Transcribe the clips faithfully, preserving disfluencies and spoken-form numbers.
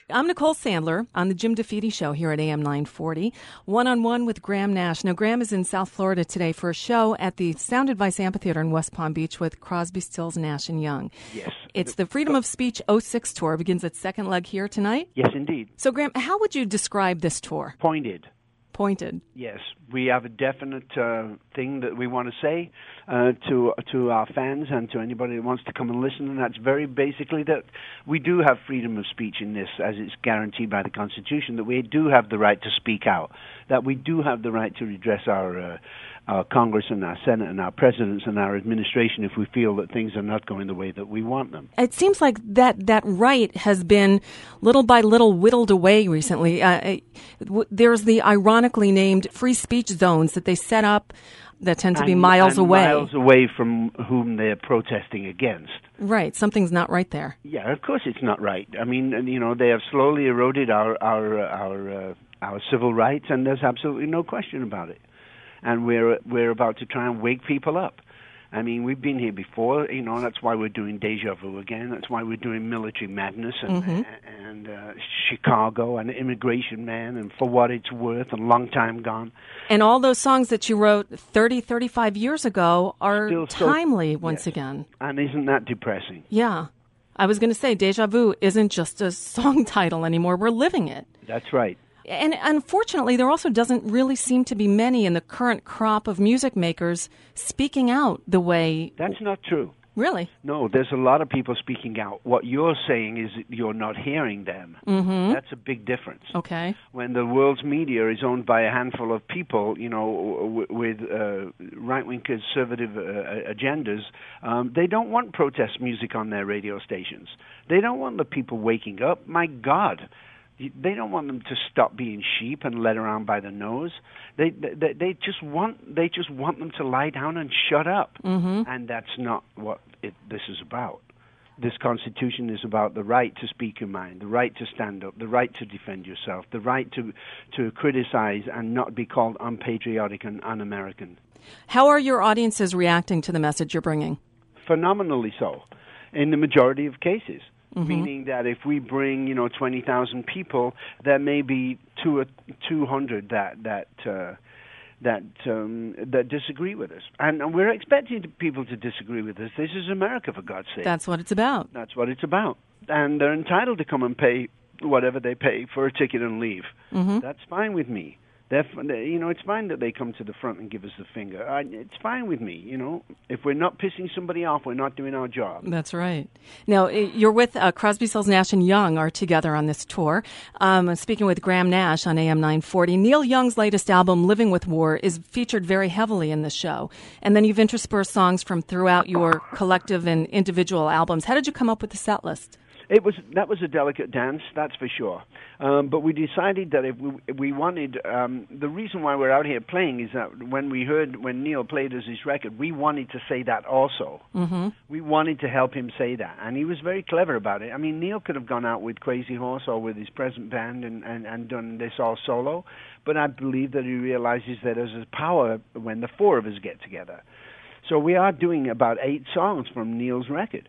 I'm Nicole Sandler on the Jim DeFeedy Show here at A M nine forty, one-on-one with Graham Nash. Now, Graham is in South Florida today for a show at the Sound Advice Amphitheater in West Palm Beach with Crosby, Stills, Nash and Young. Yes. It's the Freedom of Speech oh six tour. Begins its second leg here tonight. Yes, indeed. So, Graham, how would you describe this tour? Pointed. Pointed. Yes, we have a definite uh, thing that we want to say uh, to to our fans and to anybody that wants to come and listen, and that's very basically that we do have freedom of speech in this, as it's guaranteed by the Constitution, that we do have the right to speak out, that we do have the right to redress our, uh, our Congress and our Senate and our presidents and our administration if we feel that things are not going the way that we want them. It seems like that, that right has been little by little whittled away recently. Uh, there's the ironically named free speech zones that they set up that tend to be and, miles and away. miles away from whom they're protesting against. Right. Something's not right there. Yeah, of course it's not right. I mean, you know, they have slowly eroded our our our uh, our civil rights, and there's absolutely no question about it. And we're we're about to try and wake people up. I mean, we've been here before, you know, that's why we're doing Deja Vu again. That's why we're doing Military Madness and, Mm-hmm. and uh, Chicago and Immigration Man and For What It's Worth and Long Time Gone. And all those songs that you wrote thirty, thirty-five years ago are Still so- timely once yes. again. And isn't that depressing? Yeah. I was going to say, Deja Vu isn't just a song title anymore. We're living it. That's right. And unfortunately, there also doesn't really seem to be many in the current crop of music makers speaking out the way... That's not true. Really? No, there's a lot of people speaking out. What you're saying is you're not hearing them. Mm-hmm. That's a big difference. Okay. When the world's media is owned by a handful of people, you know, w- with uh, right-wing conservative uh, agendas, um, they don't want protest music on their radio stations. They don't want the people waking up. My God. They don't want them to stop being sheep and led around by the nose. They they, they just want they just want them to lie down and shut up. Mm-hmm. And that's not what it, this is about. This Constitution is about the right to speak your mind, the right to stand up, the right to defend yourself, the right to to criticize and not be called unpatriotic and un-American. How are your audiences reacting to the message you're bringing? Phenomenally so, in the majority of cases. Mm-hmm. Meaning that if we bring, you know, twenty thousand people, there may be two or two hundred that that uh, that um, that disagree with us, and, and we're expecting people to disagree with us. This is America, for God's sake. That's what it's about. That's what it's about, and they're entitled to come and pay whatever they pay for a ticket and leave. Mm-hmm. That's fine with me. They're, you know, it's fine that they come to the front and give us the finger. I, it's fine with me, you know. If we're not pissing somebody off, we're not doing our job. That's right. Now, you're with uh, Crosby, Stills, Nash and Young are together on this tour. Um, I'm speaking with Graham Nash on A M nine forty. Neil Young's latest album, Living with War, is featured very heavily in the show. And then you've interspersed songs from throughout your collective and individual albums. How did you come up with the set list? It was that was a delicate dance, that's for sure. Um, but we decided that if we, if we wanted, um, the reason why we're out here playing is that when we heard when Neil played us his record, we wanted to say that also. Mm-hmm. We wanted to help him say that, and he was very clever about it. I mean, Neil could have gone out with Crazy Horse or with his present band and, and, and done this all solo, but I believe that he realizes that there's a power when the four of us get together. So we are doing about eight songs from Neil's record.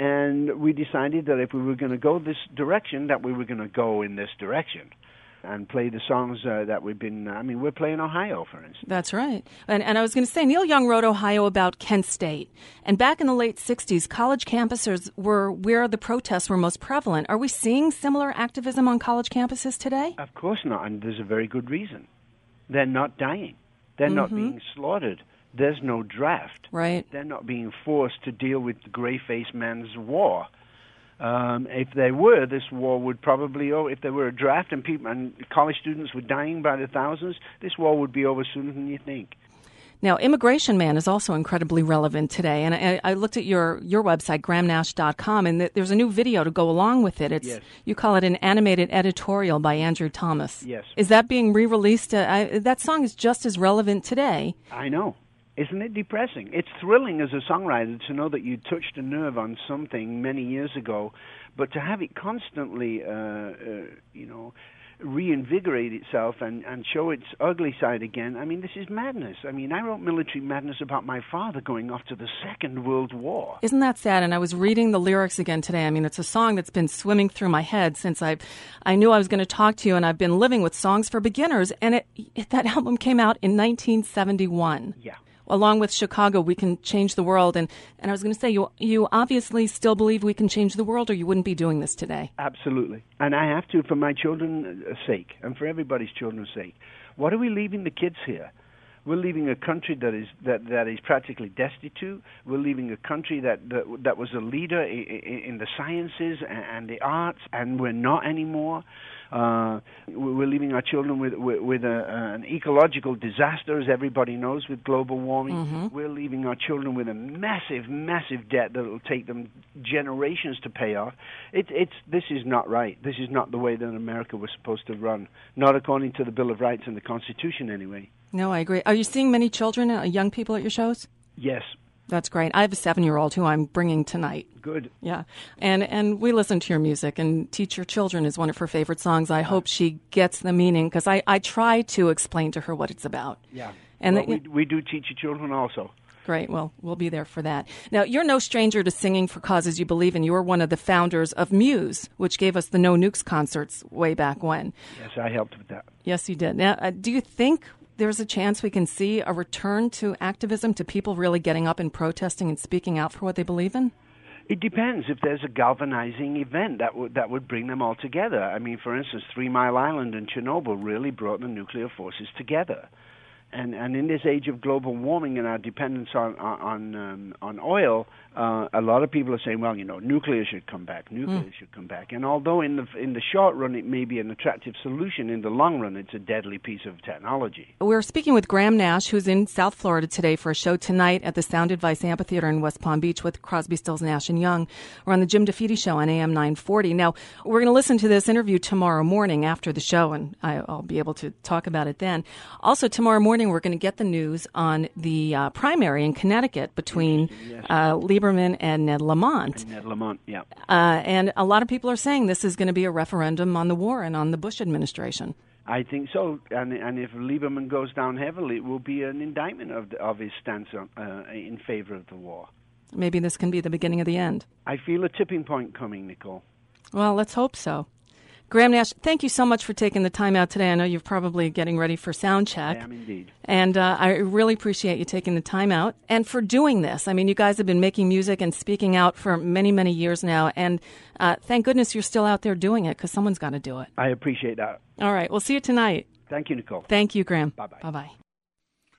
And we decided that if we were going to go this direction, that we were going to go in this direction and play the songs uh, that we've been, I mean, we're playing Ohio, for instance. That's right. And, and I was going to say, Neil Young wrote Ohio about Kent State. And back in the late sixties, college campuses were where the protests were most prevalent. Are we seeing similar activism on college campuses today? Of course not, and there's a very good reason. They're not dying. They're Mm-hmm. not being slaughtered. There's no draft. Right. They're not being forced to deal with the gray-faced man's war. Um, if they were, this war would probably, oh, if there were a draft and people and college students were dying by the thousands, this war would be over sooner than you think. Now, Immigration Man is also incredibly relevant today. And I, I looked at your, your website, graham nash dot com, and th- there's a new video to go along with it. It's Yes. You call it an animated editorial by Andrew Thomas. Yes. Is that being re-released? Uh, I, that song is just as relevant today. I know. Isn't it depressing? It's thrilling as a songwriter to know that you touched a nerve on something many years ago, but to have it constantly, uh, uh, you know, reinvigorate itself and, and show its ugly side again. I mean, this is madness. I mean, I wrote Military Madness about my father going off to the Second World War. Isn't that sad? And I was reading the lyrics again today. I mean, it's a song that's been swimming through my head since I I knew I was going to talk to you, and I've been living with Songs for Beginners, and it, it that album came out in nineteen seventy-one. Yeah. Along with Chicago, We Can Change the World. And, and I was going to say, you you obviously still believe we can change the world, or you wouldn't be doing this today. Absolutely. And I have to, for my children's sake, and for everybody's children's sake. What are we leaving the kids here? We're leaving a country that is that, that is practically destitute. We're leaving a country that that, that was a leader in, in the sciences and the arts, and we're not anymore. Uh, we're leaving our children with with, with a, an ecological disaster, as everybody knows, with global warming. Mm-hmm. We're leaving our children with a massive, massive debt that will take them generations to pay off. It, it's this is not right. This is not the way that America was supposed to run. Not according to the Bill of Rights and the Constitution, anyway. No, I agree. Are you seeing many children, uh, young people at your shows? Yes. That's great. I have a seven-year-old who I'm bringing tonight. Good. Yeah. And and we listen to your music, and Teach Your Children is one of her favorite songs. I hope she gets the meaning, because I, I try to explain to her what it's about. Yeah. And well, the, we, we do teach your children also. Great. Well, we'll be there for that. Now, you're no stranger to singing for causes you believe in. You were one of the founders of Muse, which gave us the No Nukes concerts way back when. Yes, I helped with that. Yes, you did. Now, uh, do you think there's a chance we can see a return to activism, to people really getting up and protesting and speaking out for what they believe in? It depends. If there's a galvanizing event that would that would bring them all together. I mean, for instance, Three Mile Island and Chernobyl really brought the nuclear forces together. And and in this age of global warming and our dependence on on um, on oil, uh, a lot of people are saying, well, you know, nuclear should come back. Nuclear mm. should come back. And although in the in the short run it may be an attractive solution, in the long run it's a deadly piece of technology. We're speaking with Graham Nash, who's in South Florida today for a show tonight at the Sound Advice Amphitheater in West Palm Beach with Crosby, Stills, Nash and Young. We're on the Jim DeFede Show on A M nine forty. Now, we're going to listen to this interview tomorrow morning after the show, and I, I'll be able to talk about it then. Also, tomorrow morning we're going to get the news on the uh, primary in Connecticut between yes. uh, Lieberman and Ned Lamont. And Ned Lamont, yeah. Uh, and a lot of people are saying this is going to be a referendum on the war and on the Bush administration. I think so, and and if Lieberman goes down heavily, it will be an indictment of the, of his stance on, uh, in favor of the war. Maybe this can be the beginning of the end. I feel a tipping point coming, Nicole. Well, let's hope so. Graham Nash, thank you so much for taking the time out today. I know you're probably getting ready for sound check. I am indeed. And uh, I really appreciate you taking the time out and for doing this. I mean, you guys have been making music and speaking out for many, many years now. And uh, thank goodness you're still out there doing it, because someone's got to do it. I appreciate that. All right. We'll see you tonight. Thank you, Nicole. Thank you, Graham. Bye-bye. Bye-bye.